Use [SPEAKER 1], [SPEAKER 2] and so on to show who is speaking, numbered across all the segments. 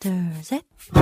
[SPEAKER 1] 둘, 셋.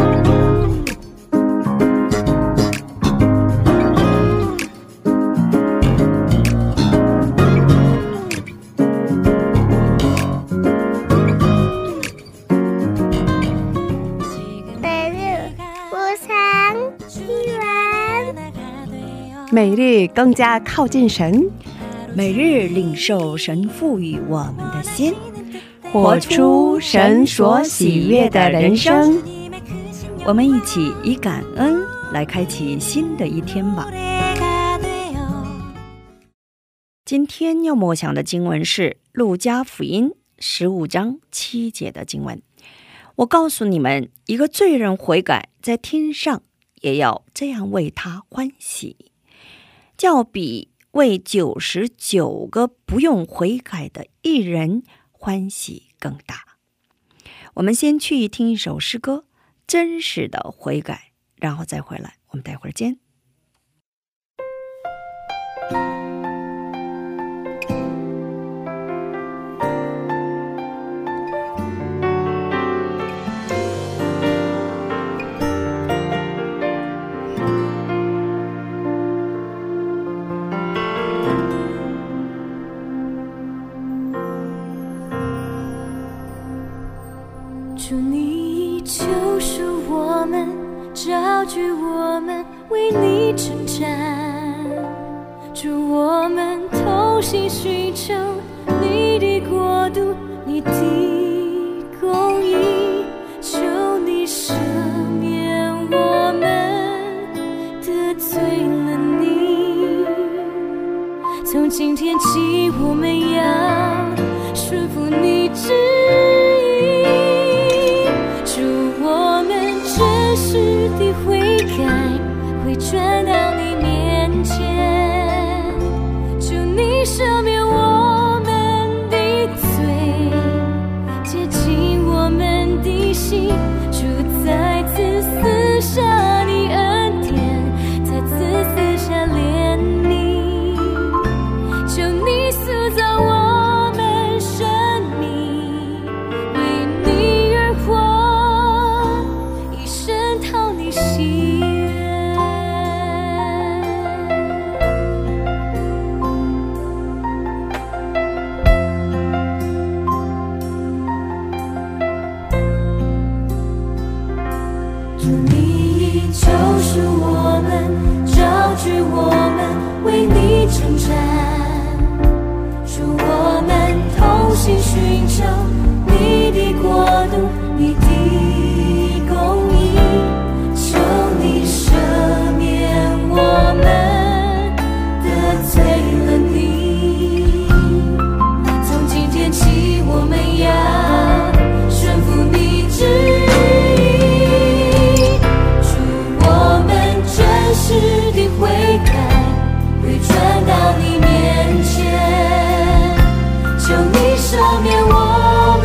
[SPEAKER 2] 우상 희망
[SPEAKER 3] 每日更加靠近神，
[SPEAKER 1] 每日领受神赋予我们的心，
[SPEAKER 3] 活出神所喜悦的人生。
[SPEAKER 1] 我们一起以感恩来开启新的一天吧。今天要默想的经文是路加福音15章7节的经文。我告诉你们，一个罪人悔改，在天上也要这样为他欢喜，较比为99个不用悔改的义人欢喜更大。我们先去听一首诗歌，真实的悔改，然后再回来，我们待会儿见。
[SPEAKER 4] 主你救赎我们，招聚我们，为你征战。主我们同心寻求你的国度，你的公义，求你赦免我们得罪了你。从今天起，我们要顺服你旨意。真实的悔改，会转到你面前，求你赦免我们的罪，洁净我们的心，主再次赐下你恩典，再次赐下怜悯，求你塑造我们生命，为你而活，讨你喜悦。主你救赎我们，招聚我们，为你征战。主我们同心寻求你的国度，你的公义，求你赦免我们得罪了你。从今天起，我们要顺服你旨意。主我们真实的悔改，会转到你面前，求你赦免我们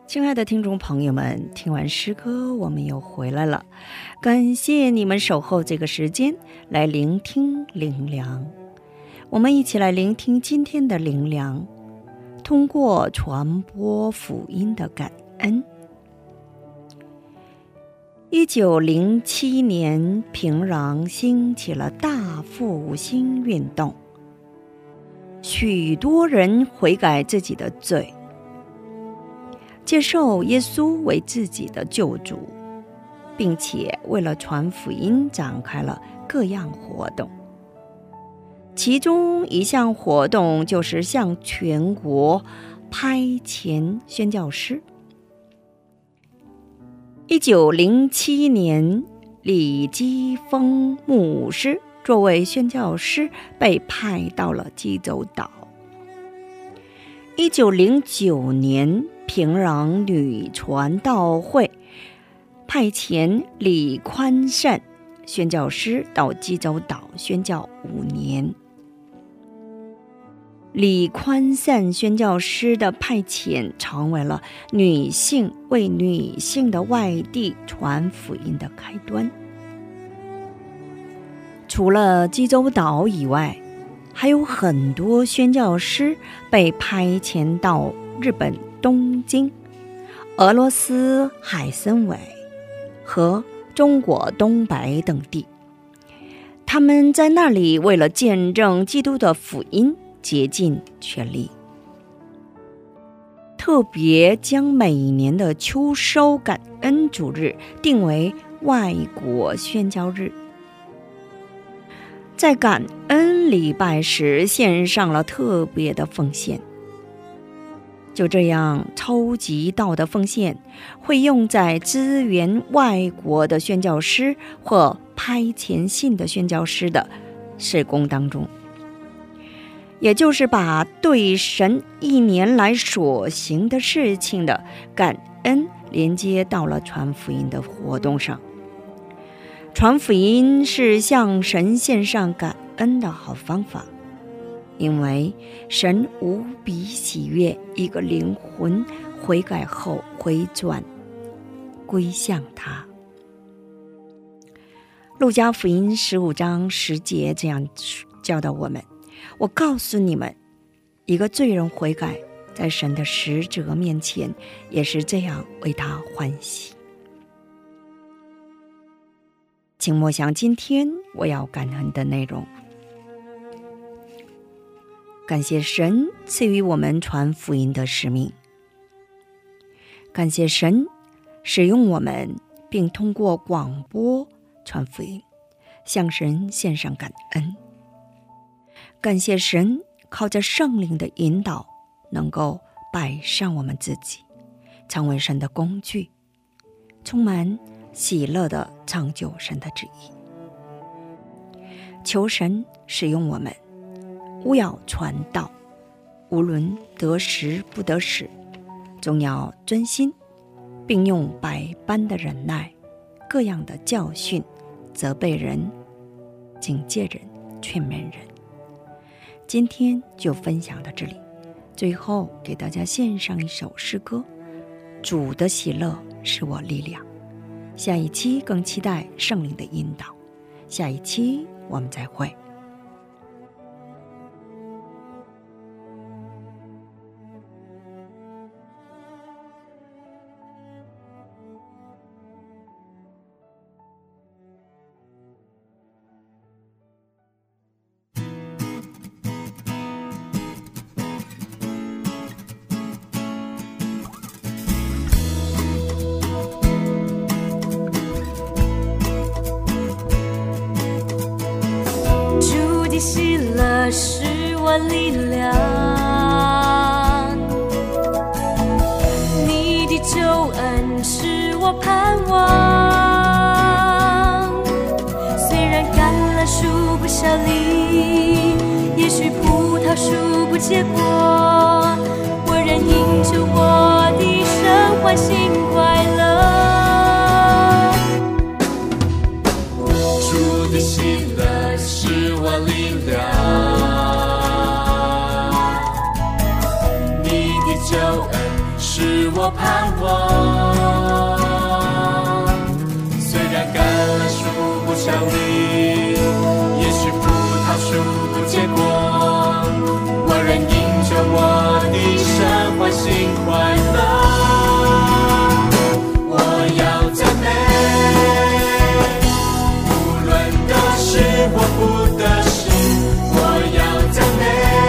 [SPEAKER 1] 亲爱的听众朋友们，听完诗歌我们又回来了，感谢你们守候这个时间来聆听灵粮。我们一起来聆听今天的灵粮，通过传播福音的感恩。1907年，平壤兴起了大复兴运动，许多人悔改自己的罪，接受耶稣为自己的救主，并且为了传福音展开了各样活动。其中一项活动就是向全国派遣宣教师。1907年，李基峰牧师作为宣教师被派到了济州岛。1909年，平壤女传道会派遣李宽善宣教师到济州岛宣教5年。李宽善宣教师的派遣成为了女性为女性的外地传福音的开端。除了济州岛以外，还有很多宣教师被派遣到日本东京、俄罗斯海参崴和中国东北等地。他们在那里为了见证基督的福音竭尽全力，特别将每年的秋收感恩主日定为外国宣教日，在感恩礼拜时献上了特别的奉献。就这样，超级道的奉献会用在支援外国的宣教师或派遣信的宣教师的事工当中，也就是把对神一年来所行的事情的感恩连接到了传福音的活动上。传福音是向神献上感恩的好方法，因为神无比喜悦一个灵魂悔改后回转归向他。路加福音15章10节这样教导我们，我告诉你们，一个罪人悔改，在神的使者面前也是这样为他欢喜。请默想今天我要感恩的内容。感谢神赐予我们传福音的使命，感谢神使用我们，并通过广播传福音，向神献上感恩。感谢神靠着圣灵的引导，能够摆上我们自己，成为神的工具，充满喜乐地成就神的旨意。求神使用我们，务要传道，无论得时不得时，总要专心，并用百般的忍耐，各样的教训，责备人，警戒人，劝勉人。今天就分享到这里，最后给大家献上一首诗歌，主的喜乐是我力量。下一期更期待圣灵的引导，下一期我们再会。
[SPEAKER 4] 喜乐是我力量，你的救恩是我盼望。虽然橄榄树不效力，也许葡萄树不结果，我仍因着我的神欢欣快乐。主的喜乐是我力量，你的救恩是
[SPEAKER 5] 是我盼望。虽然橄榄树不常绿，也许葡萄树不结果，我仍因着我的神欢欣快乐。我要赞美，无论得失或不得失，我要赞美。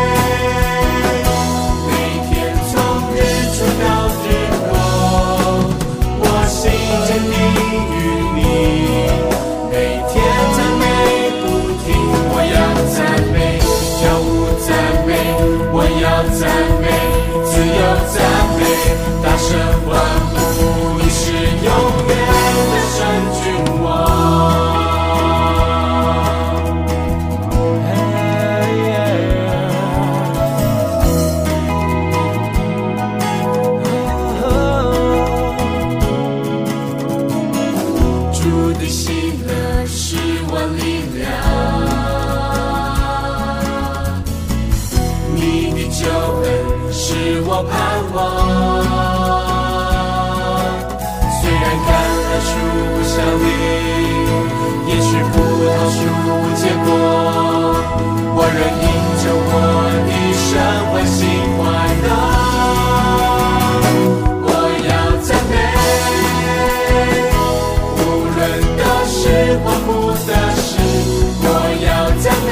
[SPEAKER 5] 每天从日出到日落，我心坚定于你。每天赞美不停，我要赞美，跳舞赞美，我要赞美，自由赞美，大声欢呼，你是永远的神君王。主的喜乐是我力量，你的救恩是我盼望。虽然橄榄树不效力，也许葡萄树不结果，我仍因着我的神欢欣快乐。我要赞美，无论得失或不得失，我要赞美。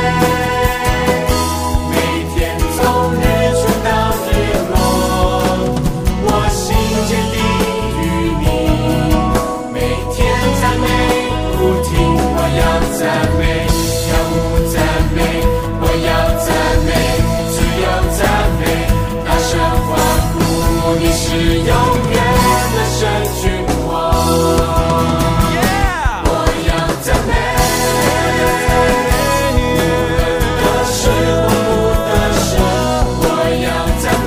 [SPEAKER 5] 每天从日出到日落，我心坚定于你。每天赞美不停，我要赞美，跳舞赞美，我要赞美，自由赞美，大声欢呼，你是永远的神君王。我要赞美，无论得失或不得失，我要赞美。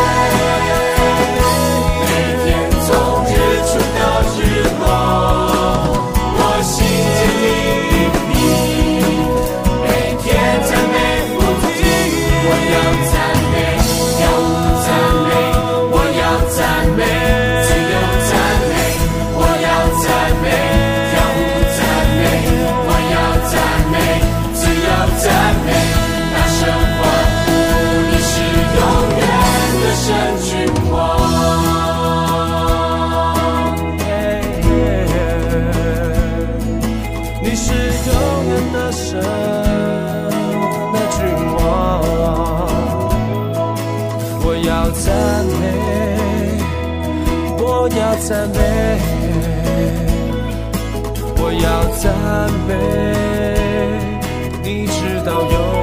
[SPEAKER 5] 每天从日出到日落，我心坚定于你。每天赞美不停，我要赞美，跳舞赞美，我要赞美，自由赞美，我要赞美，跳舞赞美，我要赞美，自由赞美，大声欢呼，你是永远的神君王。你是永远的神的君王。我要赞美，我要赞美，我要赞美，你直到永